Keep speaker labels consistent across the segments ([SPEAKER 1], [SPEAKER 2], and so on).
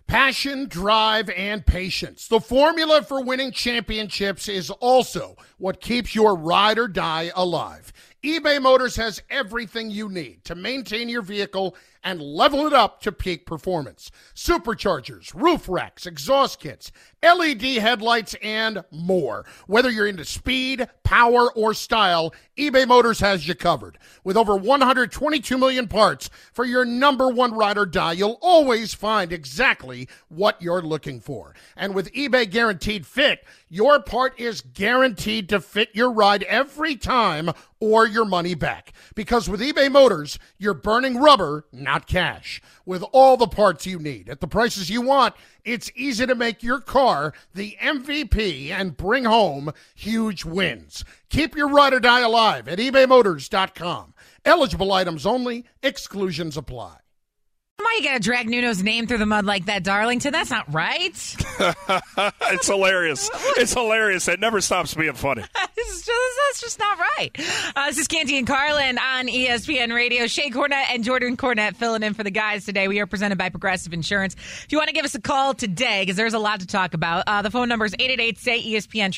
[SPEAKER 1] Passion, drive, and patience. The formula for winning championships is also what keeps your ride or die alive. eBay Motors has everything you need to maintain your vehicle and level it up to peak performance. Superchargers, roof racks, exhaust kits, LED headlights, and more. Whether you're into speed, power, or style, eBay Motors has you covered. With over 122 million parts for your number one ride or die, you'll always find exactly what you're looking for. And with eBay Guaranteed Fit, your part is guaranteed to fit your ride every time or your money back. Because with eBay Motors, you're burning rubber, not cash. With all the parts you need at the prices you want, it's easy to make your car the MVP and bring home huge wins. Keep your ride or die alive at ebaymotors.com. Eligible items only. Exclusions apply.
[SPEAKER 2] Why you gotta drag Nuno's name through the mud like that, Darlington? That's not right.
[SPEAKER 3] It's hilarious. It's hilarious. It never stops being funny.
[SPEAKER 2] That's just not right. This is Canty and Carlin on ESPN Radio. Shay Cornett and Jordan Cornett filling in for the guys today. We are presented by Progressive Insurance. If you want to give us a call today, because there's a lot to talk about, the phone number is 888-SAY-ESPN,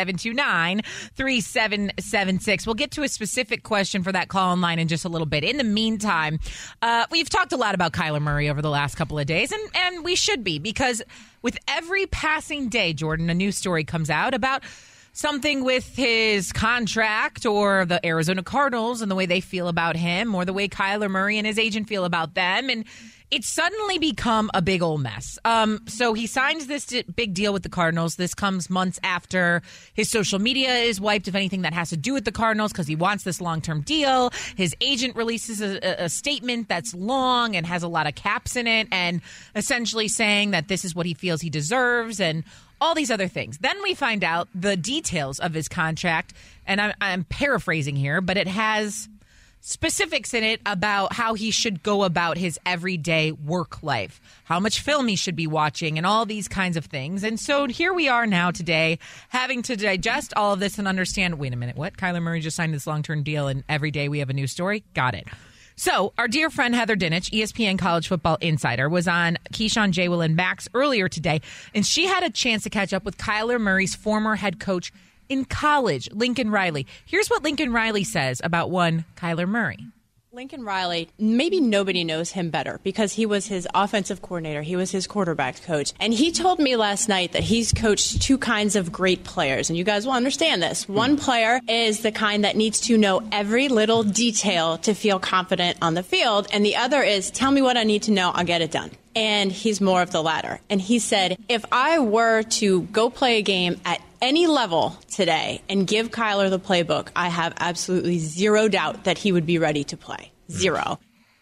[SPEAKER 2] 888-729-3776. We'll get to a specific question for that call online in just a little bit. In the meantime, we've talked a lot about Kyler Murray over the last couple of days, and we should be, because with every passing day, Jordan, a new story comes out about something with his contract or the Arizona Cardinals and the way they feel about him, or the way Kyler Murray and his agent feel about them. And it's suddenly become a big old mess. So he signs this big deal with the Cardinals. This comes months after his social media is wiped of anything that has to do with the Cardinals, because he wants this long-term deal. His agent releases a statement that's long and has a lot of caps in it, and essentially saying that this is what he feels he deserves and all these other things. Then we find out the details of his contract, and I'm paraphrasing here, but it has specifics in it about how he should go about his everyday work life, how much film he should be watching, and all these kinds of things. And so here we are now today, having to digest all of this and understand, wait a minute, what? Kyler Murray just signed this long-term deal, and every day we have a new story? Got it. So our dear friend Heather Dinich, ESPN College Football Insider, was on Keyshawn, J. Will, and Max earlier today, and she had a chance to catch up with Kyler Murray's former head coach in college, Lincoln Riley. Here's what Lincoln Riley says about one Kyler Murray.
[SPEAKER 4] Lincoln Riley, maybe nobody knows him better because he was his offensive coordinator. He was his quarterback coach. And he told me last night that he's coached two kinds of great players. And you guys will understand this. One player is the kind that needs to know every little detail to feel confident on the field. And the other is, tell me what I need to know, I'll get it done. And he's more of the latter. And he said, if I were to go play a game at any level today and give Kyler the playbook, I have absolutely zero doubt that he would be ready to play. Zero.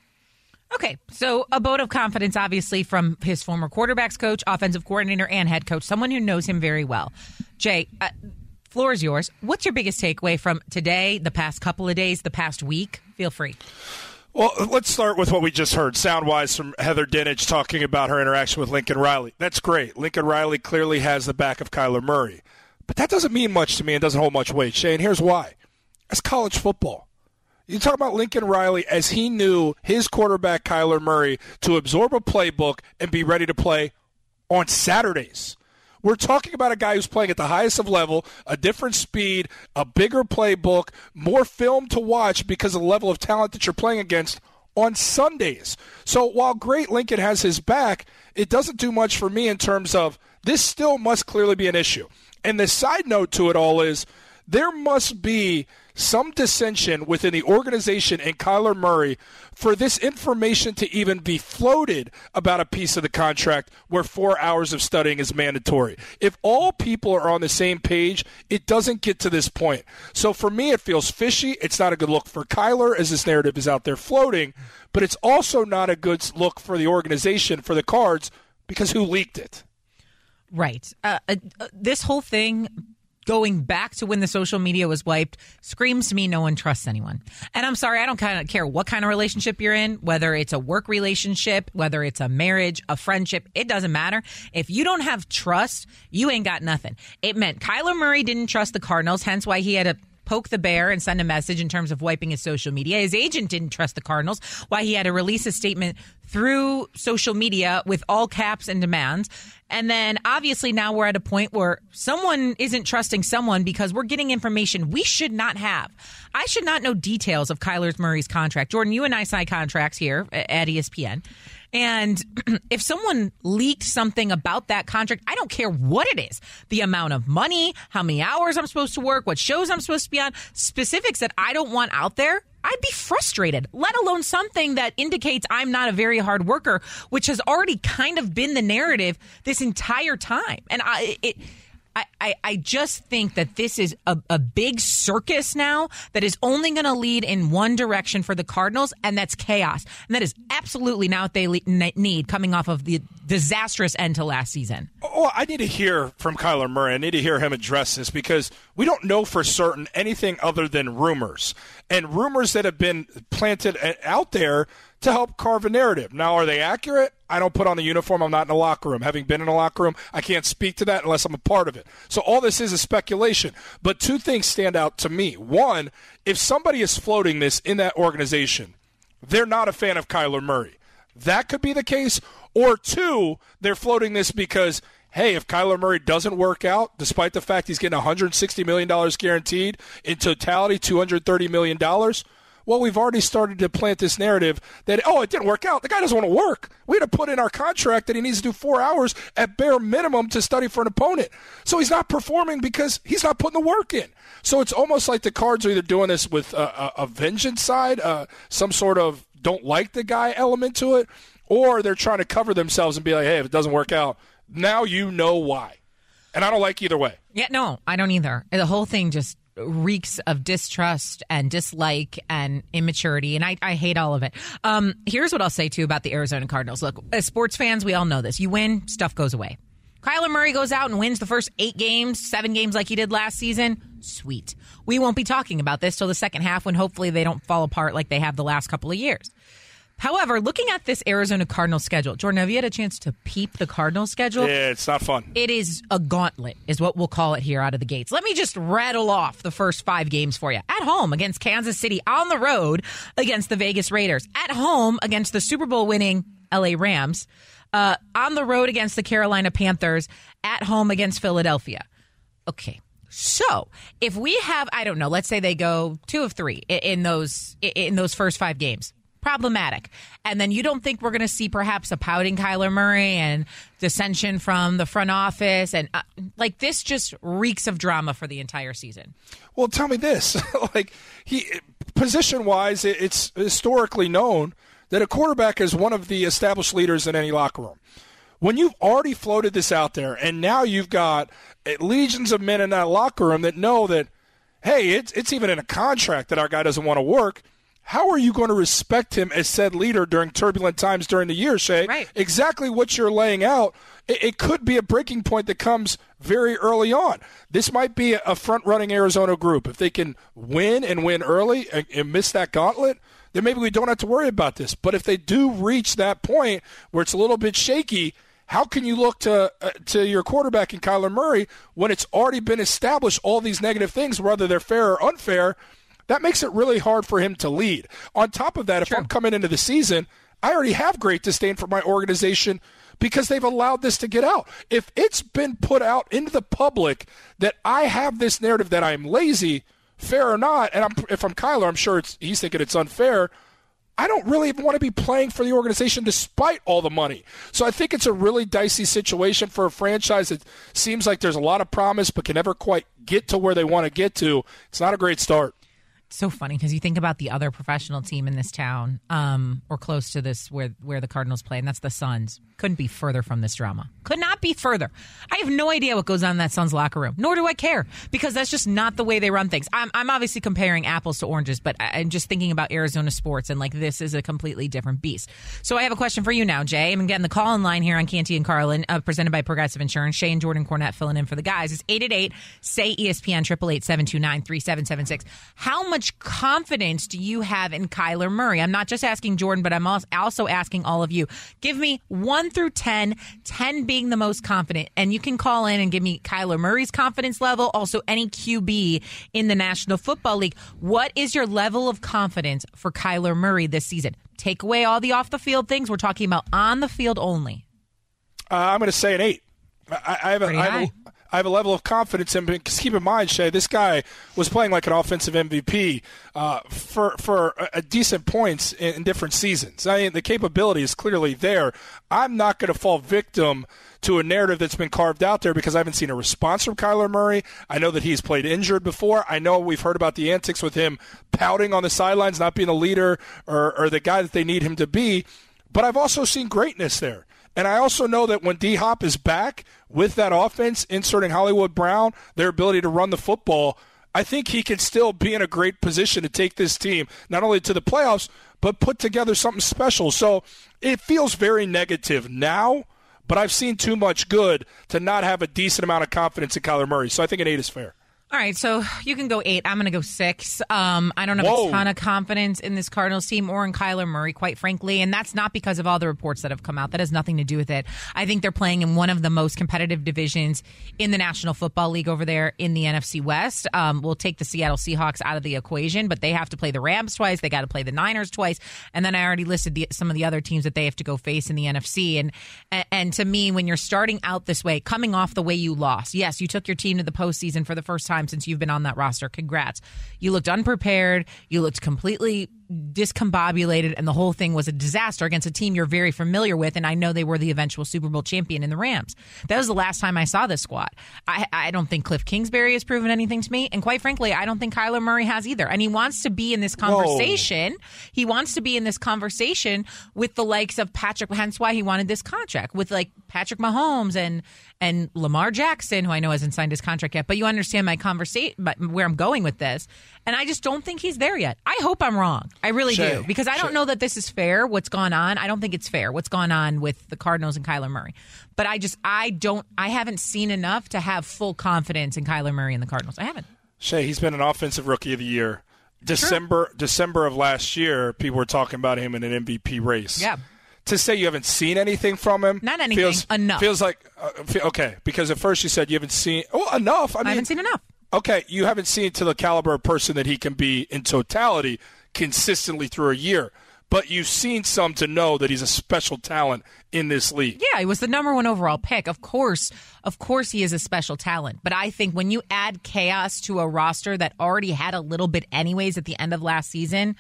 [SPEAKER 2] Okay, so a vote of confidence, obviously, from his former quarterbacks coach, offensive coordinator, and head coach, someone who knows him very well. Jay, floor is yours. What's your biggest takeaway from today, the past couple of days, the past week? Feel free.
[SPEAKER 3] Well, let's start with what we just heard, sound-wise, from Heather Dinich talking about her interaction with Lincoln Riley. That's great. Lincoln Riley clearly has the back of Kyler Murray. But that doesn't mean much to me and doesn't hold much weight, Shay, and here's why. It's college football. You talk about Lincoln Riley as he knew his quarterback, Kyler Murray, to absorb a playbook and be ready to play on Saturdays. We're talking about a guy who's playing at the highest of level, a different speed, a bigger playbook, more film to watch because of the level of talent that you're playing against on Sundays. So while great Lincoln has his back, it doesn't do much for me in terms of this still must clearly be an issue. And the side note to it all is there must be some dissension within the organization and Kyler Murray for this information to even be floated about a piece of the contract where 4 hours of studying is mandatory. If all people are on the same page, it doesn't get to this point. So for me, it feels fishy. It's not a good look for Kyler as this narrative is out there floating, but it's also not a good look for the organization, for the Cards, because who leaked it?
[SPEAKER 2] Right. This whole thing, going back to when the social media was wiped, screams to me no one trusts anyone. And I'm sorry, I don't kind of care what kind of relationship you're in, whether it's a work relationship, whether it's a marriage, a friendship, it doesn't matter. If you don't have trust, you ain't got nothing. It meant Kyler Murray didn't trust the Cardinals, hence why he had to poke the bear and send a message in terms of wiping his social media. His agent didn't trust the Cardinals, why he had to release a statement through social media with all caps and demands. And then obviously now we're at a point where someone isn't trusting someone because we're getting information we should not have. I should not know details of Kyler Murray's contract. Jordan, you and I sign contracts here at ESPN. And if someone leaked something about that contract, I don't care what it is, the amount of money, how many hours I'm supposed to work, what shows I'm supposed to be on, specifics that I don't want out there, I'd be frustrated, let alone something that indicates I'm not a very hard worker, which has already kind of been the narrative this entire time. And I just think that this is a big circus now that is only going to lead in one direction for the Cardinals, and that's chaos. And that is absolutely not what they need coming off of the disastrous end to last season.
[SPEAKER 3] Oh, I need to hear from Kyler Murray. I need to hear him address this because we don't know for certain anything other than rumors. And rumors that have been planted out there to help carve a narrative. Now, are they accurate? I don't put on the uniform. I'm not in the locker room. Having been in the locker room, I can't speak to that unless I'm a part of it. So all this is a speculation. But two things stand out to me. One, if somebody is floating this in that organization, they're not a fan of Kyler Murray. That could be the case. Or two, they're floating this because, hey, if Kyler Murray doesn't work out, despite the fact he's getting $160 million guaranteed, in totality $230 million, well, we've already started to plant this narrative that, oh, it didn't work out. The guy doesn't want to work. We had to put in our contract that he needs to do 4 hours at bare minimum to study for an opponent. So he's not performing because he's not putting the work in. So it's almost like the Cards are either doing this with a vengeance side, some sort of don't like the guy element to it, or they're trying to cover themselves and be like, hey, if it doesn't work out, now you know why. And I don't like either way.
[SPEAKER 2] Yeah, no, I don't either. The whole thing just reeks of distrust and dislike and immaturity, and I hate all of it. Here's what I'll say, too, about the Arizona Cardinals. Look, as sports fans, we all know this. You win, stuff goes away. Kyler Murray goes out and wins the first 8 games, 7 games like he did last season. Sweet. We won't be talking about this till the second half when hopefully they don't fall apart like they have the last couple of years. However, looking at this Arizona Cardinals schedule, Jordan, have you had a chance to peep the Cardinals schedule?
[SPEAKER 3] Yeah, it's not fun.
[SPEAKER 2] It is a gauntlet, is what we'll call it here out of the gates. Let me just rattle off the first 5 games for you. At home against Kansas City, on the road against the Vegas Raiders, at home against the Super Bowl winning LA Rams, on the road against the Carolina Panthers, at home against Philadelphia. Okay. So if we have, I don't know, let's say they go 2 of 3 in those first 5 games. Problematic. And then you don't think we're going to see perhaps a pouting Kyler Murray and dissension from the front office, and like this just reeks of drama for the entire season.
[SPEAKER 3] Well, tell me this, position-wise, it's historically known that a quarterback is one of the established leaders in any locker room. When you've already floated this out there, and now you've got legions of men in that locker room that know that, hey, it's even in a contract that our guy doesn't want to work. How are you going to respect him as said leader during turbulent times during the year, Shay?
[SPEAKER 2] Right.
[SPEAKER 3] Exactly what you're laying out. It could be a breaking point that comes very early on. This might be a front-running Arizona group. If they can win and win early and miss that gauntlet, then maybe we don't have to worry about this. But if they do reach that point where it's a little bit shaky, how can you look to your quarterback in Kyler Murray when it's already been established all these negative things, whether they're fair or unfair? That makes it really hard for him to lead. On top of that, if I'm coming into the season, I already have great disdain for my organization because they've allowed this to get out. If it's been put out into the public that I have this narrative that I'm lazy, fair or not, and if I'm Kyler, I'm sure he's thinking it's unfair, I don't really even want to be playing for the organization despite all the money. So I think it's a really dicey situation for a franchise that seems like there's a lot of promise but can never quite get to where they want to get to. It's not a great start.
[SPEAKER 2] So funny because you think about the other professional team in this town or close to this where the Cardinals play, and that's the Suns. Couldn't be further from this drama. Could not be further. I have no idea what goes on in that Suns locker room, nor do I care because that's just not the way they run things. I'm obviously comparing apples to oranges, but I'm just thinking about Arizona sports, and like this is a completely different beast. So I have a question for you now, Jay. I'm getting the call-in line here on Canty and Carlin, presented by Progressive Insurance. Shay and Jordan Cornette filling in for the guys. It's 888-SAY-ESPN, 888-729-3776. How much much confidence do you have in Kyler Murray? I'm not just asking Jordan, but I'm also asking all of you. Give me 1 through 10, 10 being the most confident. And you can call in and give me Kyler Murray's confidence level, also any QB in the National Football League. What is your level of confidence for Kyler Murray this season? Take away all the off-the-field things. We're talking about on the field only. I'm
[SPEAKER 3] going to say an 8. I have a level of confidence in him because keep in mind, Shay, this guy was playing like an offensive MVP for a decent points in different seasons. I mean, the capability is clearly there. I'm not going to fall victim to a narrative that's been carved out there because I haven't seen a response from Kyler Murray. I know that he's played injured before. I know we've heard about the antics with him pouting on the sidelines, not being a leader or the guy that they need him to be. But I've also seen greatness there. And I also know that when D-Hop is back with that offense, inserting Hollywood Brown, their ability to run the football, I think he can still be in a great position to take this team not only to the playoffs, but put together something special. So it feels very negative now, but I've seen too much good to not have a decent amount of confidence in Kyler Murray. So I think an 8 is fair.
[SPEAKER 2] All right, so you can go 8. I'm going to go 6. I don't have a ton of confidence in this Cardinals team or in Kyler Murray, quite frankly, and that's not because of all the reports that have come out. That has nothing to do with it. I think they're playing in one of the most competitive divisions in the National Football League over there in the NFC West. We'll take the Seattle Seahawks out of the equation, but they have to play the Rams twice. They got to play the Niners twice, and then I already listed some of the other teams that they have to go face in the NFC. And to me, when you're starting out this way, coming off the way you lost, yes, you took your team to the postseason for the first time since you've been on that roster. Congrats. You looked unprepared. You looked completely discombobulated, and the whole thing was a disaster against a team you're very familiar with, and I know they were the eventual Super Bowl champion in the Rams. That was the last time I saw this squad. I don't think Cliff Kingsbury has proven anything to me, and quite frankly, I don't think Kyler Murray has either. And he wants to be in this conversation. Whoa. He wants to be in this conversation with the likes of Patrick, hence why he wanted this contract, with like Patrick Mahomes and Lamar Jackson, who I know hasn't signed his contract yet, but you understand my conversation, where I'm going with this. And I just don't think he's there yet. I hope I'm wrong. I really do. Because I don't know that this is fair, what's gone on. I don't think it's fair, what's gone on with the Cardinals and Kyler Murray. But I haven't seen enough to have full confidence in Kyler Murray and the Cardinals. I haven't.
[SPEAKER 3] Shay, he's been an offensive rookie of the year. December of last year, people were talking about him in an MVP race.
[SPEAKER 2] Yeah.
[SPEAKER 3] To say you haven't seen anything from him,
[SPEAKER 2] not anything, enough.
[SPEAKER 3] Feels like okay. Because at first you said you haven't seen enough. I
[SPEAKER 2] haven't seen enough.
[SPEAKER 3] Okay, you haven't seen to the caliber of person that he can be in totality, consistently through a year. But you've seen some to know that he's a special talent in this league.
[SPEAKER 2] Yeah, he was the number 1 overall pick. Of course he is a special talent. But I think when you add chaos to a roster that already had a little bit anyways at the end of last season,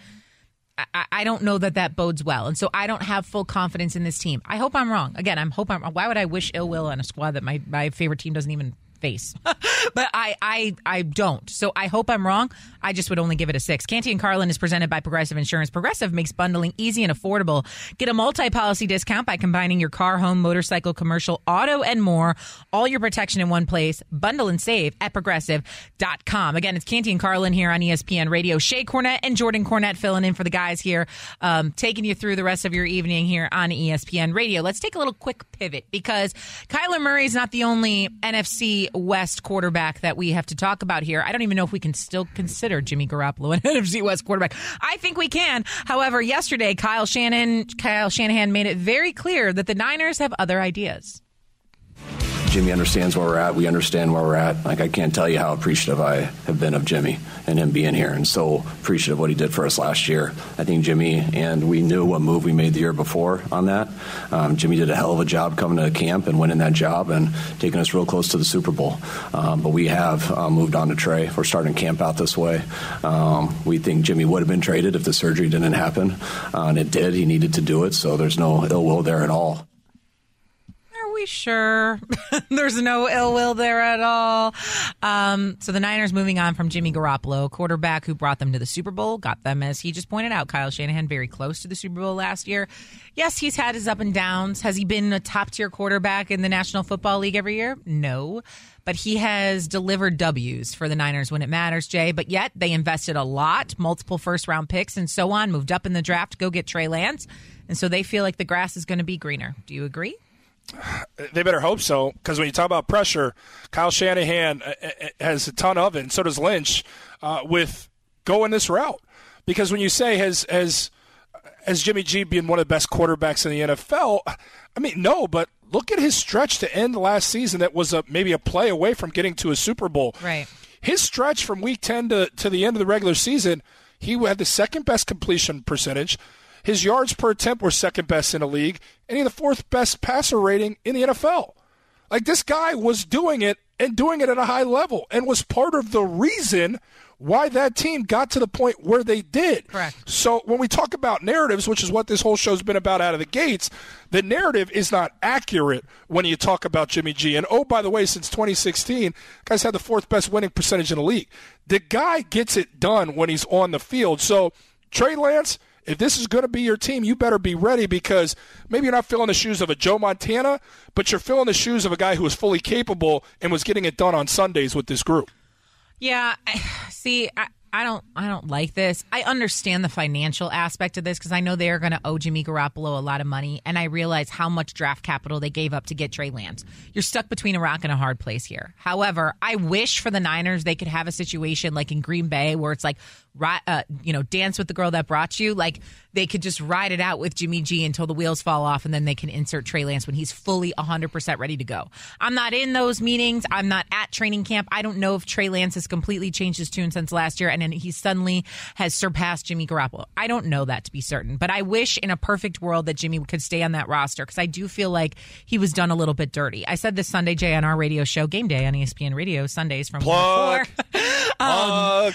[SPEAKER 2] I don't know that bodes well. And so I don't have full confidence in this team. I hope I'm wrong. Again, why would I wish ill will on a squad that my favorite team doesn't even face? But I don't. So I hope I'm wrong. I just would only give it a 6. Canty and Carlin is presented by Progressive Insurance. Progressive makes bundling easy and affordable. Get a multi-policy discount by combining your car, home, motorcycle, commercial, auto, and more. All your protection in one place. Bundle and save at Progressive.com. Again, it's Canty and Carlin here on ESPN Radio. Shay Cornett and Jordan Cornett filling in for the guys here, taking you through the rest of your evening here on ESPN Radio. Let's take a little quick pivot because Kyler Murray is not the only NFC West quarterback that we have to talk about here. I don't even know if we can still consider Jimmy Garoppolo an NFC West quarterback. I think we can. However, yesterday, Kyle Shanahan made it very clear that the Niners have other ideas.
[SPEAKER 5] Jimmy understands where we're at. We understand where we're at. Like, I can't tell you how appreciative I have been of Jimmy and him being here, and so appreciative of what he did for us last year. I think Jimmy, and we knew what move we made the year before on that. Jimmy did a hell of a job coming to camp and winning that job and taking us real close to the Super Bowl. But we have moved on to Trey. We're starting camp out this way. We think Jimmy would have been traded if the surgery didn't happen, and it did. He needed to do it, so there's no ill will there at all.
[SPEAKER 2] We sure there's no ill will there at all. So the Niners moving on from Jimmy Garoppolo, quarterback who brought them to the Super Bowl, got them, as he just pointed out, Kyle Shanahan, very close to the Super Bowl last year. Yes, he's had his up and downs. Has he been a top-tier quarterback in the National Football League every year? No. But he has delivered W's for the Niners when it matters, Jay. But yet they invested a lot, multiple first-round picks and so on, moved up in the draft to go get Trey Lance. And so they feel like the grass is going to be greener. Do you agree?
[SPEAKER 3] They better hope so, because when you talk about pressure, Kyle Shanahan has a ton of it, and so does Lynch, with going this route. Because when you say has Jimmy G been one of the best quarterbacks in the NFL, I mean, no, but look at his stretch to end last season that was maybe a play away from getting to a Super Bowl.
[SPEAKER 2] Right.
[SPEAKER 3] His stretch from Week 10 to the end of the regular season, he had the second best completion percentage. His yards per attempt were second best in the league, and he had the fourth best passer rating in the NFL. Like, this guy was doing it and doing it at a high level and was part of the reason why that team got to the point where they did.
[SPEAKER 2] Correct.
[SPEAKER 3] So when we talk about narratives, which is what this whole show's been about out of the gates, the narrative is not accurate when you talk about Jimmy G. And, oh, by the way, since 2016, guys had the fourth best winning percentage in the league. The guy gets it done when he's on the field. So, Trey Lance, if this is going to be your team, you better be ready, because maybe you're not filling the shoes of a Joe Montana, but you're filling the shoes of a guy who was fully capable and was getting it done on Sundays with this group.
[SPEAKER 2] Yeah, see, I don't like this. I understand the financial aspect of this because I know they are going to owe Jimmy Garoppolo a lot of money, and I realize how much draft capital they gave up to get Trey Lance. You're stuck between a rock and a hard place here. However, I wish for the Niners they could have a situation like in Green Bay where it's like, dance with the girl that brought you. Like, they could just ride it out with Jimmy G until the wheels fall off, and then they can insert Trey Lance when he's fully 100% ready to go. I'm not in those meetings. I'm not at training camp. I don't know if Trey Lance has completely changed his tune since last year, and then he suddenly has surpassed Jimmy Garoppolo. I don't know that to be certain, but I wish in a perfect world that Jimmy could stay on that roster, because I do feel like he was done a little bit dirty. I said this Sunday, Jay, on our radio show, Game Day on ESPN Radio, Sundays from 1 to 4.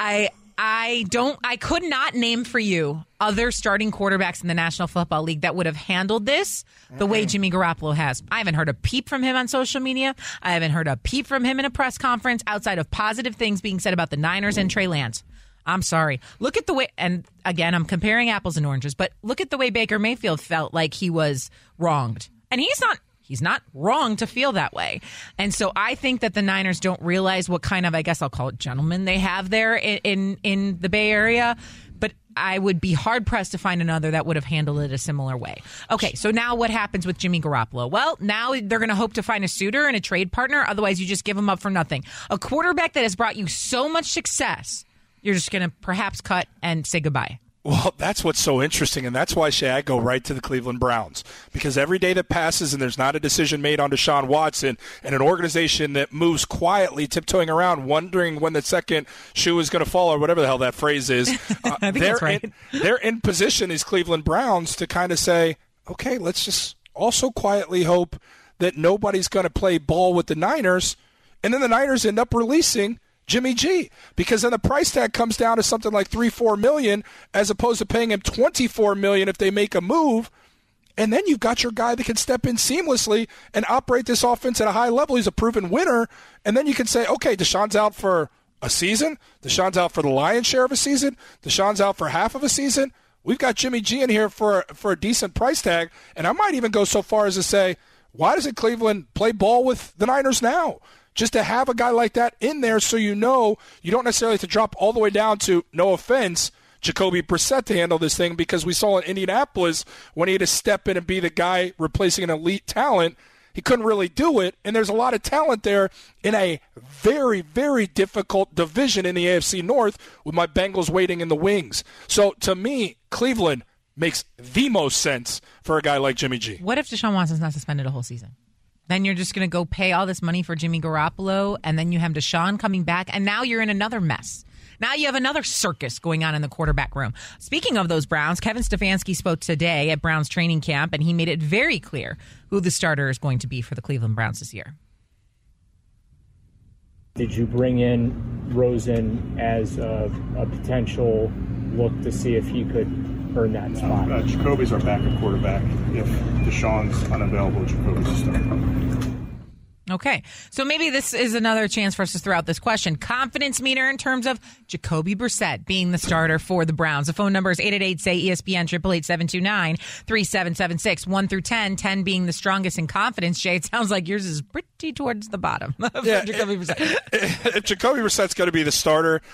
[SPEAKER 2] I could not name for you other starting quarterbacks in the National Football League that would have handled this the way Jimmy Garoppolo has. I haven't heard a peep from him on social media. I haven't heard a peep from him in a press conference outside of positive things being said about the Niners and Trey Lance. I'm sorry. Look at the way, and again, I'm comparing apples and oranges, but look at the way Baker Mayfield felt like he was wronged. And he's not wrong to feel that way. And so I think that the Niners don't realize what kind of, I guess I'll call it gentleman they have there in the Bay Area. But I would be hard-pressed to find another that would have handled it a similar way. Okay, so now what happens with Jimmy Garoppolo? Well, now they're going to hope to find a suitor and a trade partner. Otherwise, you just give him up for nothing. A quarterback that has brought you so much success, you're just going to perhaps cut and say goodbye.
[SPEAKER 3] Well, that's what's so interesting, and that's why, Shay, I go right to the Cleveland Browns. Because every day that passes and there's not a decision made on Deshaun Watson, and an organization that moves quietly, tiptoeing around, wondering when the second shoe is going to fall, or whatever the hell that phrase is,
[SPEAKER 2] I think that's right.
[SPEAKER 3] They're in position, these Cleveland Browns, to kind of say, okay, let's just also quietly hope that nobody's going to play ball with the Niners, and then the Niners end up releasing Jimmy G, because then the price tag comes down to something like $3-4 million, as opposed to paying him $24 million if they make a move. And then you've got your guy that can step in seamlessly and operate this offense at a high level. He's a proven winner. And then you can say, okay, Deshaun's out for a season. Deshaun's out for the lion's share of a season. Deshaun's out for half of a season. We've got Jimmy G in here for a decent price tag. And I might even go so far as to say, why doesn't Cleveland play ball with the Niners now? Just to have a guy like that in there, so you know you don't necessarily have to drop all the way down to, no offense, Jacoby Brissett to handle this thing, because we saw in Indianapolis when he had to step in and be the guy replacing an elite talent, he couldn't really do it. And there's a lot of talent there in a very, very difficult division in the AFC North, with my Bengals waiting in the wings. So to me, Cleveland makes the most sense for a guy like Jimmy G.
[SPEAKER 2] What if Deshaun Watson's not suspended a whole season? Then you're just going to go pay all this money for Jimmy Garoppolo, and then you have Deshaun coming back, and now you're in another mess. Now you have another circus going on in the quarterback room. Speaking of those Browns, Kevin Stefanski spoke today at Browns training camp, and he made it very clear who the starter is going to be for the Cleveland Browns this year.
[SPEAKER 6] Did you bring in Rosen as a potential look to see if he could earn that spot?
[SPEAKER 7] Jacoby's our backup quarterback. If Deshaun's unavailable, Jacoby's a starter.
[SPEAKER 2] Okay, so maybe this is another chance for us to throw out this question. Confidence meter in terms of Jacoby Brissett being the starter for the Browns. The phone number is 888-SAY-ESPN, 888-729-3776, 1 through 10, 10 being the strongest in confidence. Jay, it sounds like yours is pretty towards the bottom.
[SPEAKER 3] Yeah,
[SPEAKER 2] Jacoby Brissett.
[SPEAKER 3] If Jacoby Brissett's going to be the starter,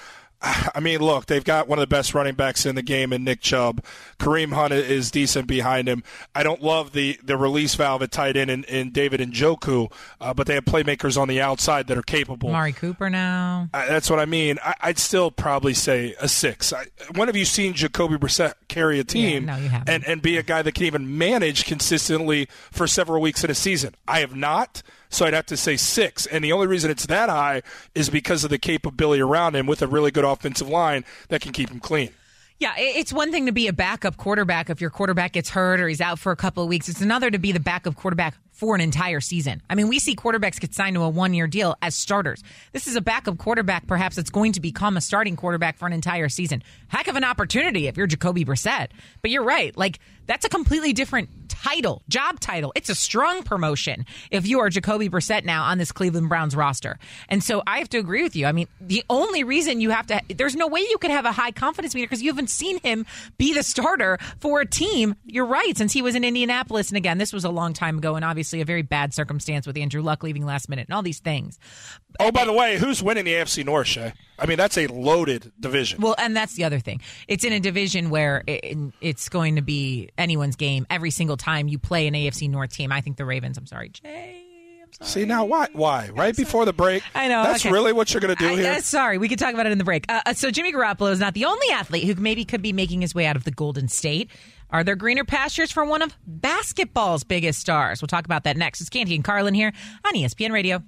[SPEAKER 3] I mean, look, they've got one of the best running backs in the game in Nick Chubb. Kareem Hunt is decent behind him. I don't love the release valve at tight end in David Njoku, but they have playmakers on the outside that are capable.
[SPEAKER 2] Amari Cooper now.
[SPEAKER 3] That's what I mean. I'd still probably say a 6. When have you seen Jacoby Brissett carry a team
[SPEAKER 2] no, you haven't.
[SPEAKER 3] and be a guy that can even manage consistently for several weeks in a season? I have not. So I'd have to say 6. And the only reason it's that high is because of the capability around him with a really good offensive line that can keep him clean.
[SPEAKER 2] Yeah, it's one thing to be a backup quarterback if your quarterback gets hurt or he's out for a couple of weeks. It's another to be the backup quarterback for an entire season. I mean, we see quarterbacks get signed to a 1-year deal as starters. This is a backup quarterback, perhaps, that's going to become a starting quarterback for an entire season. Heck of an opportunity if you're Jacoby Brissett. But you're right. Like, that's a completely different job title. It's a strong promotion if you are Jacoby Brissett now on this Cleveland Browns roster. And so I have to agree with you. I mean, the only reason you have to, there's no way you could have a high confidence meter because you haven't seen him be the starter for a team. You're right, since he was in Indianapolis. And again, this was a long time ago and obviously a very bad circumstance with Andrew Luck leaving last minute and all these things.
[SPEAKER 3] Oh, by the way, who's winning the AFC North, Shay? I mean, that's a loaded division.
[SPEAKER 2] Well, and that's the other thing. It's in a division where it's going to be anyone's game every single time you play an AFC North team. I think the Ravens, I'm sorry, Jay.
[SPEAKER 3] See, now why? Right before the break?
[SPEAKER 2] I know.
[SPEAKER 3] That's
[SPEAKER 2] okay.
[SPEAKER 3] really what you're going to do here?
[SPEAKER 2] Sorry, we can talk about it in the break. So Jimmy Garoppolo is not the only athlete who maybe could be making his way out of the Golden State. Are there greener pastures for one of basketball's biggest stars? We'll talk about that next. It's Canty and Carlin here on ESPN Radio.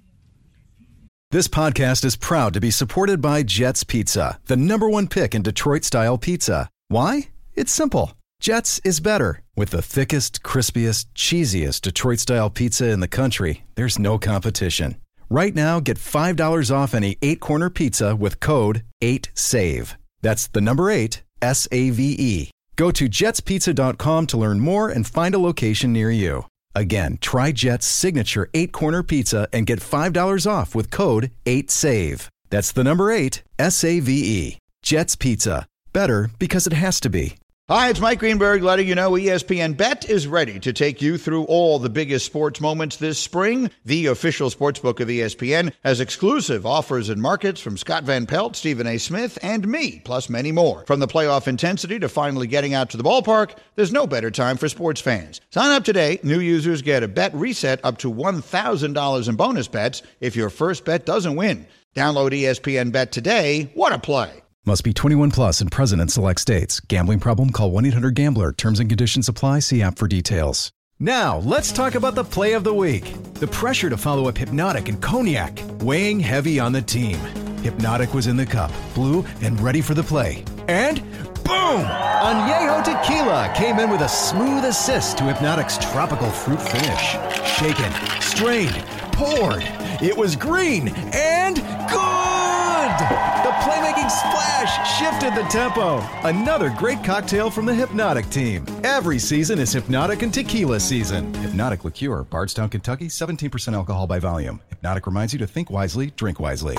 [SPEAKER 8] This podcast is proud to be supported by Jets Pizza, the #1 pick in Detroit-style pizza. Why? It's simple. Jets is better. With the thickest, crispiest, cheesiest Detroit-style pizza in the country, there's no competition. Right now, get $5 off any 8-corner pizza with code 8SAVE. That's the number 8, S-A-V-E. Go to jetspizza.com to learn more and find a location near you. Again, try Jet's signature 8-corner pizza and get $5 off with code 8SAVE. That's the number 8, S-A-V-E. Jet's Pizza. Better because it has to be.
[SPEAKER 9] Hi, it's Mike Greenberg letting you know ESPN Bet is ready to take you through all the biggest sports moments this spring. The official sportsbook of ESPN has exclusive offers and markets from Scott Van Pelt, Stephen A. Smith, and me, plus many more. From the playoff intensity to finally getting out to the ballpark, there's no better time for sports fans. Sign up today. New users get a bet reset up to $1,000 in bonus bets if your first bet doesn't win. Download ESPN Bet today. What a play.
[SPEAKER 8] Must be 21 plus and present in select states. Gambling problem? Call 1-800-GAMBLER. Terms and conditions apply. See app for details. Now, let's talk about the play of the week. The pressure to follow up Hypnotic and Cognac, weighing heavy on the team. Hypnotic was in the cup, blue, and ready for the play. And boom! Añejo Tequila came in with a smooth assist to Hypnotic's tropical fruit finish. Shaken, strained, poured. It was green and good! The playmaking splash shifted the tempo. Another great cocktail from the Hypnotic team. Every season is Hypnotic and Tequila season. Hypnotic Liqueur, Bardstown, Kentucky, 17% alcohol by volume. Hypnotic reminds you to think wisely, drink wisely.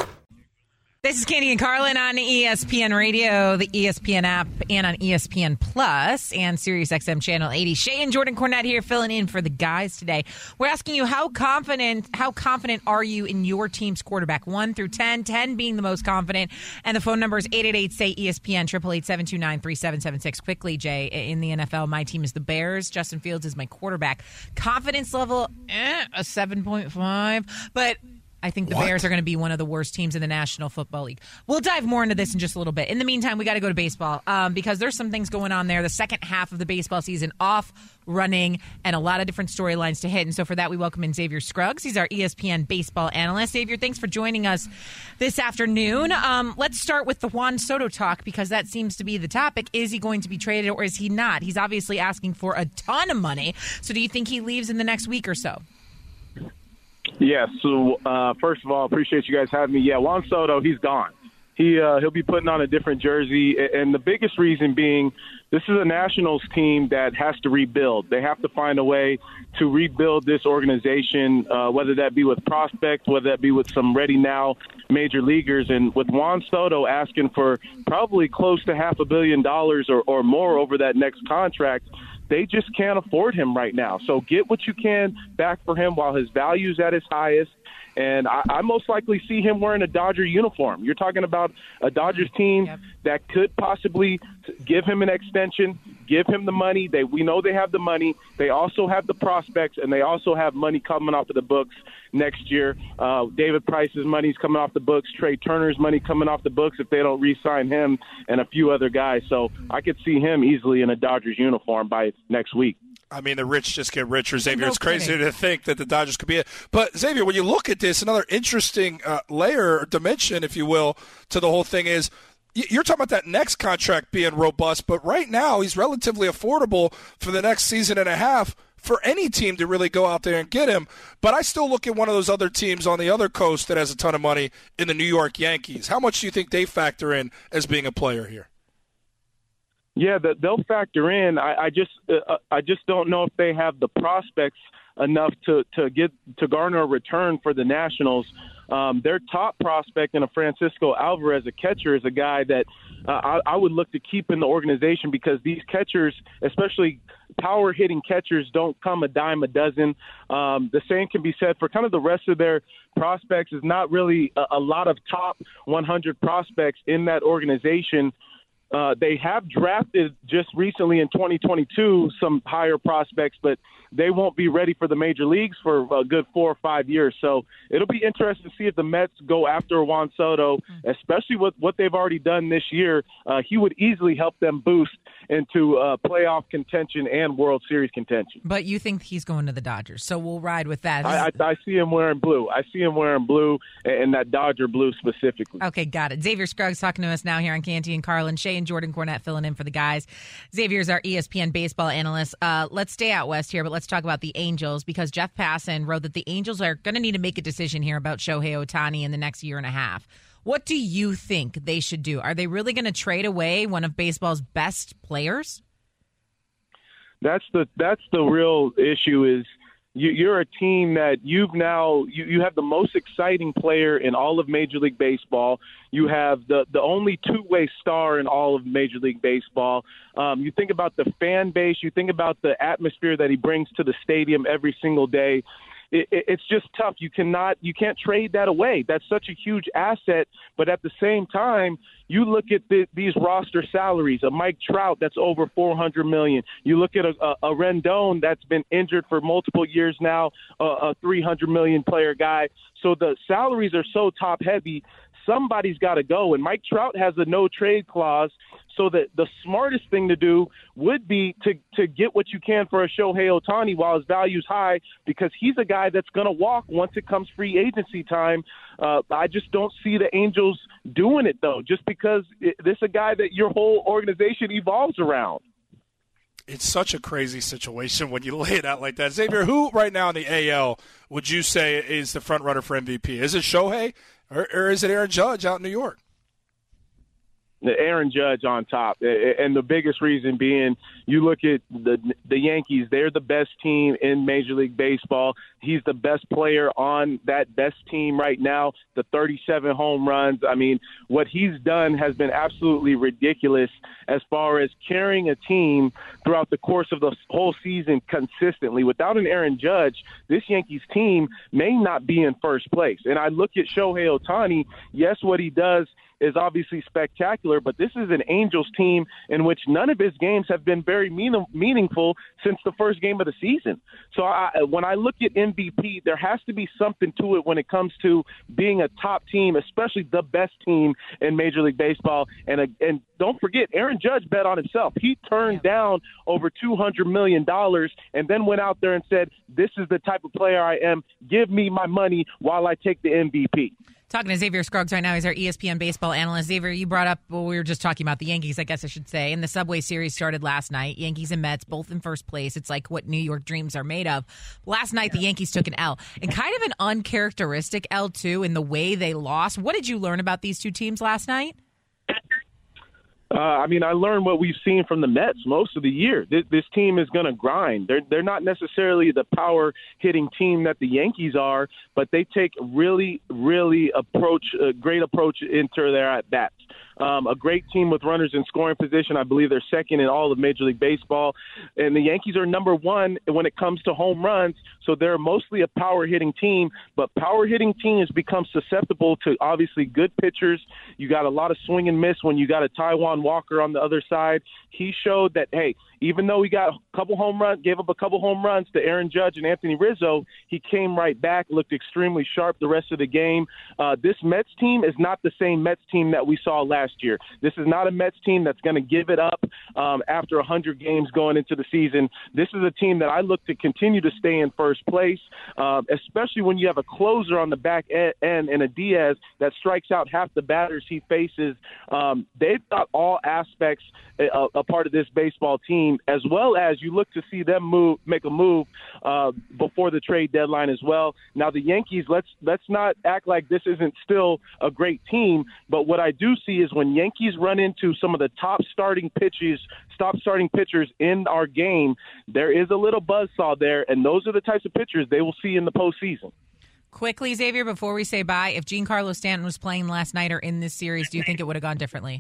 [SPEAKER 2] This is Canty and Carlin on ESPN Radio, the ESPN app, and on ESPN Plus and Sirius XM Channel 80. Shay and Jordan Cornette here filling in for the guys today. We're asking you how confident are you in your team's quarterback? 1 through 10, 10 being the most confident. And the phone number is 888-SAY-ESPN, 888-729-3776. Quickly, Jay, in the NFL, my team is the Bears. Justin Fields is my quarterback. Confidence level, a 7.5. But I think the Bears are going to be one of the worst teams in the National Football League. We'll dive more into this in just a little bit. In the meantime, we got to go to baseball because there's some things going on there. The second half of the baseball season off, running, and a lot of different storylines to hit. And so for that, we welcome in Xavier Scruggs. He's our ESPN baseball analyst. Xavier, thanks for joining us this afternoon. Let's start with the Juan Soto talk because that seems to be the topic. Is he going to be traded or is he not? He's obviously asking for a ton of money. So do you think he leaves in the next week or so?
[SPEAKER 10] Yeah, so first of all, appreciate you guys having me. Yeah, Juan Soto, he's gone. He'll be putting on a different jersey, and the biggest reason being this is a Nationals team that has to rebuild. They have to find a way to rebuild this organization, whether that be with prospects, whether that be with some ready-now major leaguers. And with Juan Soto asking for probably close to $500 million or more over that next contract, they just can't afford him right now. So get what you can back for him while his value's at his highest. And I most likely see him wearing a Dodger uniform. You're talking about a Dodgers team that could possibly give him an extension, give him the money. We know they have the money. They also have the prospects, and they also have money coming off of the books next year. David Price's money's coming off the books. Trey Turner's money coming off the books if they don't re-sign him, and a few other guys. So I could see him easily in a Dodgers uniform by next week.
[SPEAKER 3] I mean, the rich just get richer, Xavier. It's crazy to think that the Dodgers could be it. But, Xavier, when you look at this, another interesting layer or dimension, if you will, to the whole thing is you're talking about that next contract being robust, but right now he's relatively affordable for the next season and a half for any team to really go out there and get him. But I still look at one of those other teams on the other coast that has a ton of money in the New York Yankees. How much do you think they factor in as being a player here?
[SPEAKER 10] Yeah, they'll factor in. I just don't know if they have the prospects enough to garner a return for the Nationals. Their top prospect in a Francisco Alvarez, a catcher, is a guy that I would look to keep in the organization because these catchers, especially power-hitting catchers, don't come a dime a dozen. The same can be said for kind of the rest of their prospects. Is not really a lot of top 100 prospects in that organization. They have drafted just recently in 2022 some higher prospects, but they won't be ready for the major leagues for a good 4 or 5 years. So it'll be interesting to see if the Mets go after Juan Soto, especially with what they've already done this year. He would easily help them boost into playoff contention and World Series contention.
[SPEAKER 2] But you think he's going to the Dodgers, so we'll ride with that.
[SPEAKER 10] I see him wearing blue. I see him wearing blue, and that Dodger blue specifically.
[SPEAKER 2] Okay, got it. Xavier Scruggs talking to us now here on Canty and Carlin. Shay and Jordan Cornette filling in for the guys. Xavier's our ESPN baseball analyst. Let's stay out west here, but let's talk about the Angels because Jeff Passan wrote that the Angels are going to need to make a decision here about Shohei Ohtani in the next year and a half. What do you think they should do? Are they really going to trade away one of baseball's best players?
[SPEAKER 10] That's the real issue is you're a team that you have the most exciting player in all of Major League Baseball. You have the only two-way star in all of Major League Baseball. You think about the fan base. You think about the atmosphere that he brings to the stadium every single day. It's just tough. You can't trade that away. That's such a huge asset. But at the same time, you look at these roster salaries. A Mike Trout that's over $400 million. You look at a Rendon that's been injured for multiple years now, a $300 million player guy. So the salaries are so top heavy. Somebody's got to go. And Mike Trout has a no trade clause. So that the smartest thing to do would be to get what you can for a Shohei Ohtani while his value's high, because he's a guy that's going to walk once it comes free agency time. I just don't see the Angels doing it, though, just because this is a guy that your whole organization evolves around.
[SPEAKER 3] It's such a crazy situation when you lay it out like that. Xavier, who right now in the AL would you say is the front runner for MVP? Is it Shohei or is it Aaron Judge out in New York?
[SPEAKER 10] Aaron Judge on top, and the biggest reason being you look at the Yankees. They're the best team in Major League Baseball. He's the best player on that best team right now, the 37 home runs. I mean, what he's done has been absolutely ridiculous as far as carrying a team throughout the course of the whole season consistently. Without an Aaron Judge, this Yankees team may not be in first place. And I look at Shohei Ohtani, yes, what he does is obviously spectacular, but this is an Angels team in which none of his games have been very meaningful since the first game of the season. So when I look at MVP, there has to be something to it when it comes to being a top team, especially the best team in Major League Baseball. And don't forget, Aaron Judge bet on himself. He turned down over $200 million and then went out there and said, this is the type of player I am. Give me my money while I take the MVP.
[SPEAKER 2] Talking to Xavier Scruggs right now. He's our ESPN baseball analyst. Xavier, you brought up, well, we were just talking about the Yankees, I guess I should say. And the Subway Series started last night. Yankees and Mets, both in first place. It's like what New York dreams are made of. Last night, the Yankees took an L. And kind of an uncharacteristic L, too, in the way they lost. What did you learn about these two teams last night?
[SPEAKER 10] I learned what we've seen from the Mets most of the year. This team is going to grind. They're not necessarily the power-hitting team that the Yankees are, but they take really, really great approach into their at-bats. a great team with runners in scoring position. I believe they're second in all of Major League Baseball. And the Yankees are number one when it comes to home runs, so they're mostly a power-hitting team. But power-hitting teams become susceptible to, obviously, good pitchers. You got a lot of swing and miss when you got a Taijuan Walker on the other side. He showed that, hey, even though he got a couple home runs, gave up a couple home runs to Aaron Judge and Anthony Rizzo, he came right back, looked extremely sharp the rest of the game. This Mets team is not the same Mets team that we saw last year. This is not a Mets team that's going to give it up after 100 games going into the season. This is a team that I look to continue to stay in first place, especially when you have a closer on the back end and a Diaz that strikes out half the batters he faces. They've got all aspects a part of this baseball team, as well as you look to see them make a move before the trade deadline as well. Now the Yankees, let's not act like this isn't still a great team, but what I do see is when Yankees run into some of the top starting pitchers in our game, there is a little buzzsaw there, and those are the types of pitchers they will see in the postseason.
[SPEAKER 2] Quickly, Xavier, before we say bye, if Giancarlo Stanton was playing last night or in this series, do you think it would have gone differently?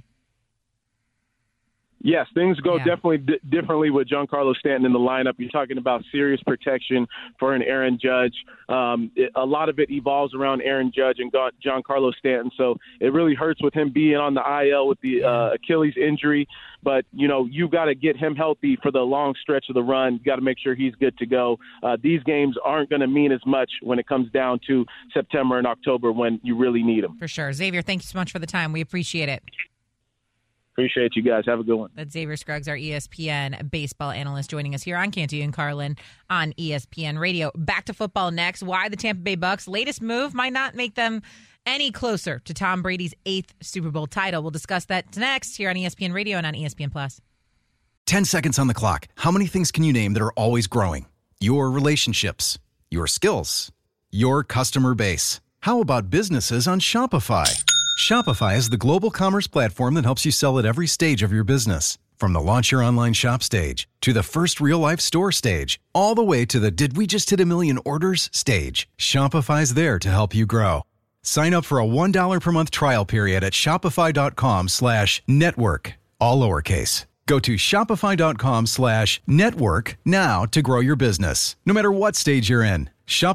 [SPEAKER 10] Yes, things go definitely differently with Giancarlo Stanton in the lineup. You're talking about serious protection for an Aaron Judge. A lot of it evolves around Aaron Judge and Giancarlo Stanton, so it really hurts with him being on the IL with the Achilles injury. But, you've got to get him healthy for the long stretch of the run. You've got to make sure he's good to go. These games aren't going to mean as much when it comes down to September and October when you really need them.
[SPEAKER 2] For sure. Xavier, thank you so much for the time. We appreciate it.
[SPEAKER 10] Appreciate you guys. Have a good one.
[SPEAKER 2] That's Xavier Scruggs, our ESPN baseball analyst, joining us here on Canty and Carlin on ESPN Radio. Back to football next. Why the Tampa Bay Bucs' latest move might not make them any closer to Tom Brady's 8th Super Bowl title. We'll discuss that next here on ESPN Radio and on ESPN+.
[SPEAKER 8] 10 seconds on the clock. How many things can you name that are always growing? Your relationships, your skills, your customer base. How about businesses on Shopify? Shopify is the global commerce platform that helps you sell at every stage of your business. From the launch your online shop stage to the first real-life store stage, all the way to the did we just hit a million orders stage. Shopify's there to help you grow. Sign up for a $1 per month trial period at shopify.com/network, all lowercase. Go to shopify.com/network now to grow your business, no matter what stage you're in.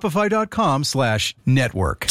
[SPEAKER 8] Shopify.com/network.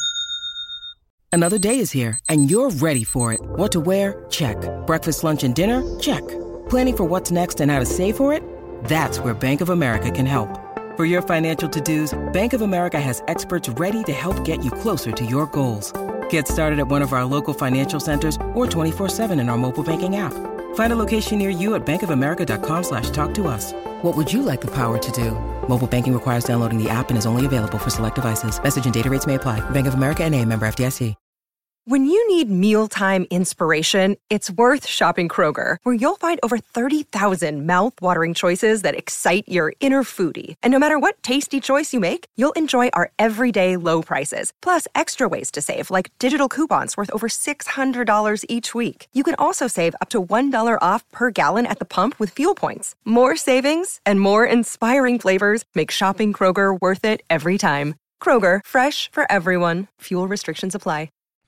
[SPEAKER 11] Another day is here, and you're ready for it. What to wear? Check. Breakfast, lunch, and dinner? Check. Planning for what's next and how to save for it? That's where Bank of America can help. For your financial to-dos, Bank of America has experts ready to help get you closer to your goals. Get started at one of our local financial centers or 24/7 in our mobile banking app. Find a location near you at bankofamerica.com/talktous. What would you like the power to do? Mobile banking requires downloading the app and is only available for select devices. Message and data rates may apply. Bank of America NA, member FDIC.
[SPEAKER 12] When you need mealtime inspiration, it's worth shopping Kroger, where you'll find over 30,000 mouth-watering choices that excite your inner foodie. And no matter what tasty choice you make, you'll enjoy our everyday low prices, plus extra ways to save, like digital coupons worth over $600 each week. You can also save up to $1 off per gallon at the pump with fuel points. More savings and more inspiring flavors make shopping Kroger worth it every time. Kroger, fresh for everyone. Fuel restrictions apply.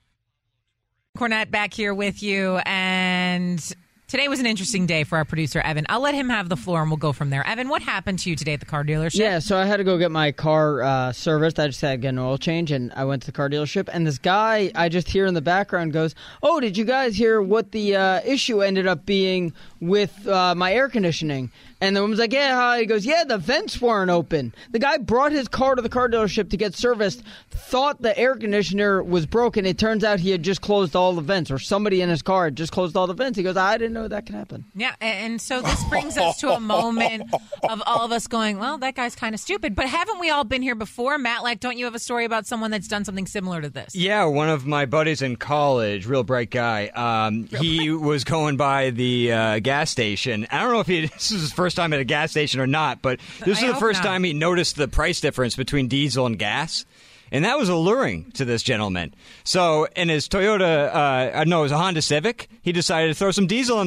[SPEAKER 2] Cornette back here with you, and today was an interesting day for our producer, Evan. I'll let him have the floor, and we'll go from there. Evan, what happened to you today at the car dealership?
[SPEAKER 13] Yeah, so I had to go get my car serviced. I just had to get an oil change, and I went to the car dealership, and this guy I just hear in the background goes, "Oh, did you guys hear what the issue ended up being with my air conditioning?" And the woman's like, "Yeah." He goes, "Yeah, the vents weren't open." The guy brought his car to the car dealership to get serviced, thought the air conditioner was broken. It turns out he had just closed all the vents, or somebody in his car had just closed all the vents. He goes, "I didn't know that could happen."
[SPEAKER 2] Yeah, and so this brings us to a moment of all of us going, well, that guy's kind of stupid. But haven't we all been here before? Matlack, don't you have a story about someone that's done something similar to this?
[SPEAKER 14] Yeah, one of my buddies in college, real bright guy, he was going by the gas station. I don't know if this is his first time at a gas station or not, but this is the first time he noticed the price difference between diesel and gas. And that was alluring to this gentleman. So in his Toyota, it was a Honda Civic, he decided to throw some diesel in there.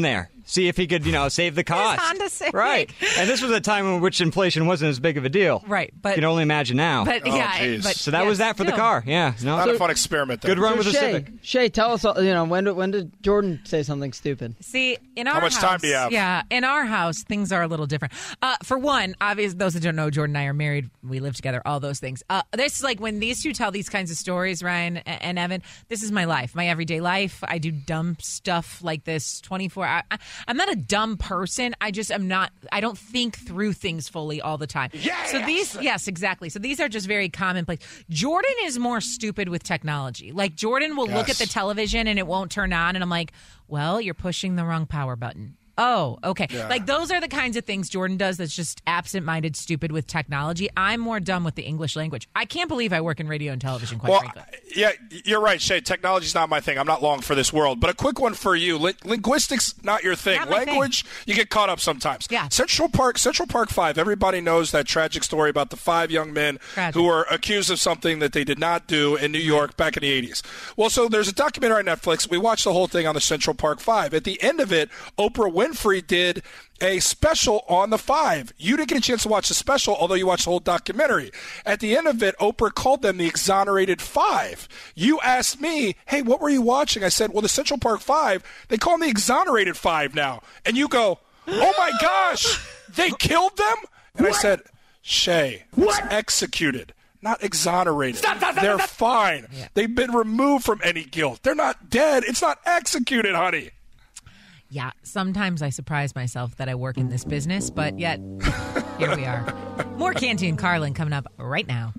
[SPEAKER 14] See if he could, save the cost.
[SPEAKER 2] Honda Civic.
[SPEAKER 14] Right. And this was a time in which inflation wasn't as big of a deal.
[SPEAKER 2] Right. But
[SPEAKER 14] you can only imagine now.
[SPEAKER 2] But
[SPEAKER 14] so that was that for the car. Yeah.
[SPEAKER 3] Not a fun experiment, though.
[SPEAKER 14] Good run with the Civic.
[SPEAKER 13] Shay, tell us, when did Jordan say something stupid?
[SPEAKER 2] See, in our
[SPEAKER 3] How much
[SPEAKER 2] house,
[SPEAKER 3] time do you have?
[SPEAKER 2] Yeah, in our house, things are a little different. For one, obviously, those that don't know, Jordan and I are married. We live together, all those things. This is like when these two tell these kinds of stories, Ryan and Evan, this is my life, my everyday life. I do dumb stuff like this 24 hours. I'm not a dumb person. I don't think through things fully all the time.
[SPEAKER 3] Yes!
[SPEAKER 2] So yes, exactly. So these are just very commonplace. Jordan is more stupid with technology. Like Jordan will look at the television and it won't turn on. And I'm like, well, you're pushing the wrong power button. Oh, okay.
[SPEAKER 3] Yeah.
[SPEAKER 2] Like those are the kinds of things Jordan does that's just absent-minded, stupid with technology. I'm more dumb with the English language. I can't believe I work in radio and television, quite frankly.
[SPEAKER 3] Yeah, you're right, Shay. Technology's not my thing. I'm not long for this world. But a quick one for you. Linguistics, not your thing.
[SPEAKER 2] Not my
[SPEAKER 3] Language, you get caught up sometimes.
[SPEAKER 2] Yeah.
[SPEAKER 3] Central Park 5. Everybody knows that tragic story about the 5 young men who were accused of something that they did not do in New York back in the 80s. Well, so there's a documentary on Netflix. We watched the whole thing on the Central Park 5. At the end of it, Oprah Winfrey did a special on the 5. You didn't get a chance to watch the special, although you watched the whole documentary. At the end of it, Oprah called them the Exonerated 5. You asked me, hey, what were you watching? I said, well, the Central Park 5, they call them the Exonerated 5 now. And you go, oh, my gosh, they killed them? And I said, Shay, it's executed. Not exonerated. They're fine.
[SPEAKER 2] Yeah.
[SPEAKER 3] They've been removed from any guilt. They're not dead. It's not executed, honey.
[SPEAKER 2] Yeah, sometimes I surprise myself that I work in this business, but yet here we are. More Canty and Carlin coming up right now.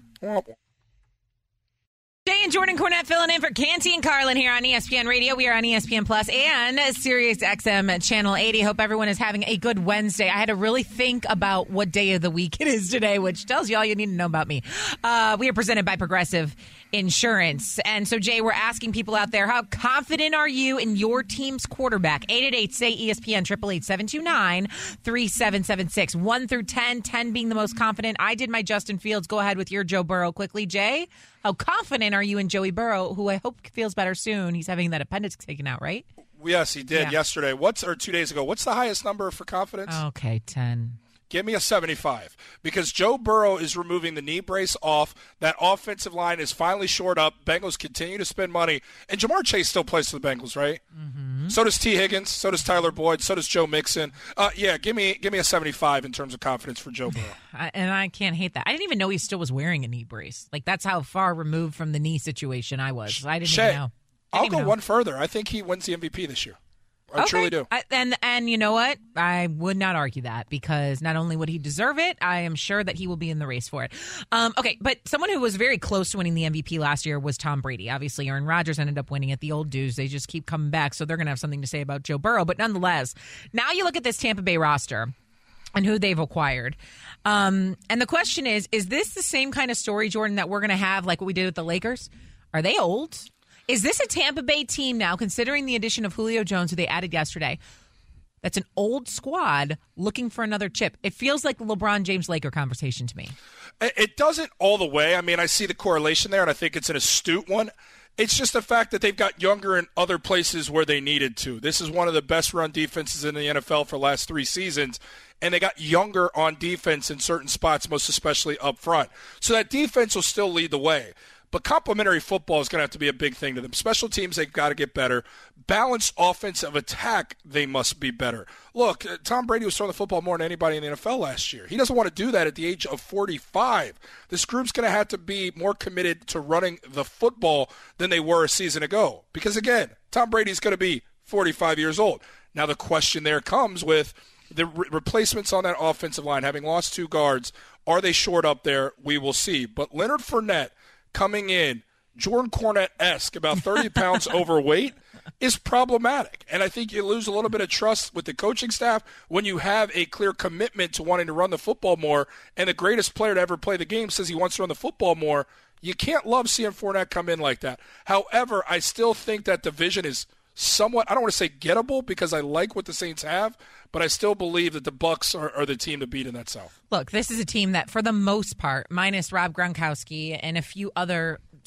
[SPEAKER 2] Jay and Jordan Cornette filling in for Canty and Carlin here on ESPN Radio. We are on ESPN Plus and Sirius XM Channel 80. Hope everyone is having a good Wednesday. I had to really think about what day of the week it is today, which tells you all you need to know about me. We are presented by Progressive Insurance. And so, Jay, we're asking people out there, how confident are you in your team's quarterback? 888-SAY-ESPN, 888-729-3776. 1 through 10, 10 being the most confident. I did my Justin Fields. Go ahead with your Joe Burrow quickly. Jay, how confident are you in Joey Burrow, who I hope feels better soon? He's having that appendix taken out, right?
[SPEAKER 3] Yes, he did yesterday. Or 2 days ago. What's the highest number for confidence?
[SPEAKER 2] Okay, 10.
[SPEAKER 3] Give me a 75 because Joe Burrow is removing the knee brace off. That offensive line is finally shored up. Bengals continue to spend money. And Jamar Chase still plays for the Bengals, right? Mm-hmm. So does T. Higgins. So does Tyler Boyd. So does Joe Mixon. Give me a 75 in terms of confidence for Joe Burrow.
[SPEAKER 2] And I can't hate that. I didn't even know he still was wearing a knee brace. Like, that's how far removed from the knee situation I was. I didn't even know.
[SPEAKER 3] I'll go one further. I think he wins the MVP this year. I truly do.
[SPEAKER 2] And you know what? I would not argue that because not only would he deserve it, I am sure that he will be in the race for it. Okay, but someone who was very close to winning the MVP last year was Tom Brady. Obviously, Aaron Rodgers ended up winning it. The old dudes, they just keep coming back, so they're going to have something to say about Joe Burrow. But nonetheless, now you look at this Tampa Bay roster and who they've acquired. And the question is this the same kind of story, Jordan, that we're going to have like what we did with the Lakers? Are they old? Is this a Tampa Bay team now, considering the addition of Julio Jones, who they added yesterday, that's an old squad looking for another chip? It feels like the LeBron James-Laker conversation to me.
[SPEAKER 3] It doesn't all the way. I mean, I see the correlation there, and I think it's an astute one. It's just the fact that they've got younger in other places where they needed to. This is one of the best run defenses in the NFL for the last 3 seasons, and they got younger on defense in certain spots, most especially up front. So that defense will still lead the way. But complementary football is going to have to be a big thing to them. Special teams, they've got to get better. Balanced offensive attack, they must be better. Look, Tom Brady was throwing the football more than anybody in the NFL last year. He doesn't want to do that at the age of 45. This group's going to have to be more committed to running the football than they were a season ago. Because, again, Tom Brady's going to be 45 years old. Now the question there comes with the replacements on that offensive line, having lost 2 guards. Are they short up there? We will see. But Leonard Fournette, coming in, Jordan Cornette-esque, about 30 pounds overweight, is problematic. And I think you lose a little bit of trust with the coaching staff when you have a clear commitment to wanting to run the football more, and the greatest player to ever play the game says he wants to run the football more. You can't love seeing Fournette come in like that. However, I still think that division is somewhat, I don't want to say gettable because I like what the Saints have, but I still believe that the Bucs are the team to beat in that South.
[SPEAKER 2] Look, this is a team that, for the most part, minus Rob Gronkowski and a few other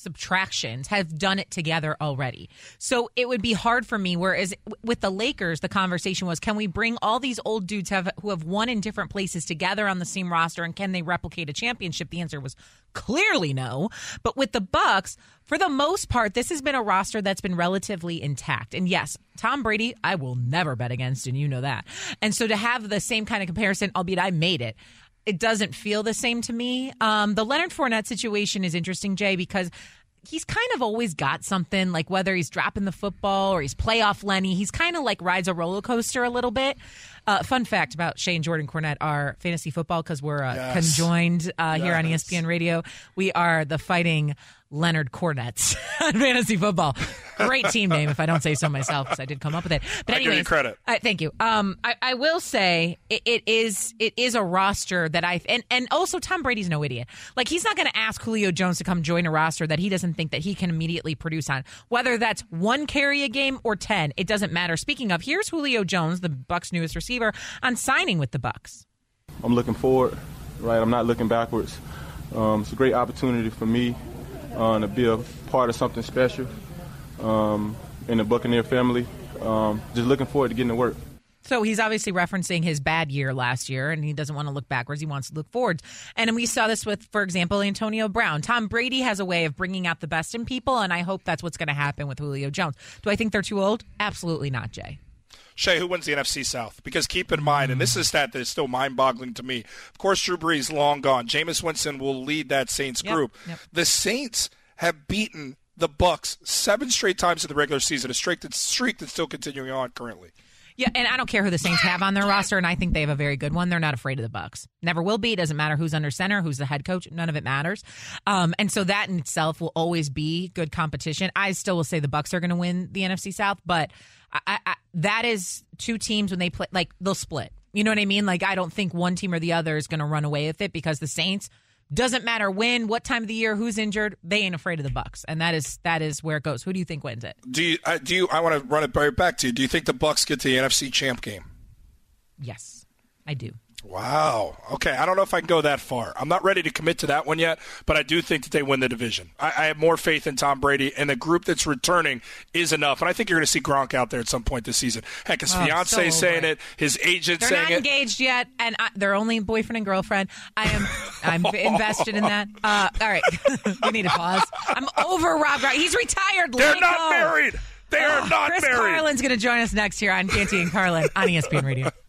[SPEAKER 2] subtractions have done it together already. So it would be hard for me, whereas with the Lakers, the conversation was, can we bring all these old dudes who have won in different places together on the same roster, and can they replicate a championship? The answer was clearly no. But with the Bucks, for the most part, this has been a roster that's been relatively intact. And yes, Tom Brady, I will never bet against, and you know that. And so to have the same kind of comparison, albeit I made it, it doesn't feel the same to me. The Leonard Fournette situation is interesting, Jay, because he's kind of always got something, like whether he's dropping the football or he's playoff Lenny. He's kind of like rides a roller coaster a little bit. Fun fact about Shea and Jordan Cornette, our fantasy football, because we're conjoined here on ESPN Radio. We are the Fighting Leonard Cornettes on fantasy football. Great team name, if I don't say so myself, because I did come up with it. But anyways,
[SPEAKER 3] give you credit.
[SPEAKER 2] Thank you. I will say it is a roster that and also Tom Brady's no idiot. Like, he's not going to ask Julio Jones to come join a roster that he doesn't think that he can immediately produce on. Whether that's 1 carry a game or 10, it doesn't matter. Speaking of, here's Julio Jones, the Bucs' newest receiver, on signing with the Bucs.
[SPEAKER 15] I'm looking forward, right? I'm not looking backwards. It's a great opportunity for me to be a part of something special in the Buccaneer family. Just looking forward to getting to work.
[SPEAKER 2] So he's obviously referencing his bad year last year, and he doesn't want to look backwards. He wants to look forward. And we saw this with, for example, Antonio Brown. Tom Brady has a way of bringing out the best in people, and I hope that's what's going to happen with Julio Jones. Do I think they're too old? Absolutely not, Jay.
[SPEAKER 3] Shea, who wins the NFC South? Because keep in mind, and this is a stat that is still mind-boggling to me, of course, Drew Brees, long gone. Jameis Winston will lead that Saints group.
[SPEAKER 2] Yep.
[SPEAKER 3] The Saints have beaten the Bucs 7 straight times in the regular season, a streak that's still continuing on currently.
[SPEAKER 2] Yeah, and I don't care who the Saints have on their roster, and I think they have a very good one. They're not afraid of the Bucs. Never will be. It doesn't matter who's under center, who's the head coach. None of it matters. And so that in itself will always be good competition. I still will say the Bucs are going to win the NFC South, but that is 2 teams when they play, like, they'll split. You know what I mean? Like, I don't think one team or the other is going to run away with it, because the Saints, doesn't matter when, what time of the year, who's injured, they ain't afraid of the Bucs, and that is where it goes. Who do you think wins it?
[SPEAKER 3] I want to run it right back to you. Do you think the Bucs get to the NFC Champ game?
[SPEAKER 2] Yes, I do.
[SPEAKER 3] Wow. Okay, I don't know if I can go that far. I'm not ready to commit to that one yet, but I do think that they win the division. I have more faith in Tom Brady, and the group that's returning is enough. And I think you're going to see Gronk out there at some point this season. Heck, his fiance saying it, his agent saying it.
[SPEAKER 2] They're not engaged yet, and they're only boyfriend and girlfriend. I'm invested in that. All right, we need a pause. I'm over Rob Gronkowski. He's retired.
[SPEAKER 3] They're not married. They are not
[SPEAKER 2] Chris
[SPEAKER 3] married.
[SPEAKER 2] Carlin's going to join us next here on Canty and Carlin on ESPN Radio.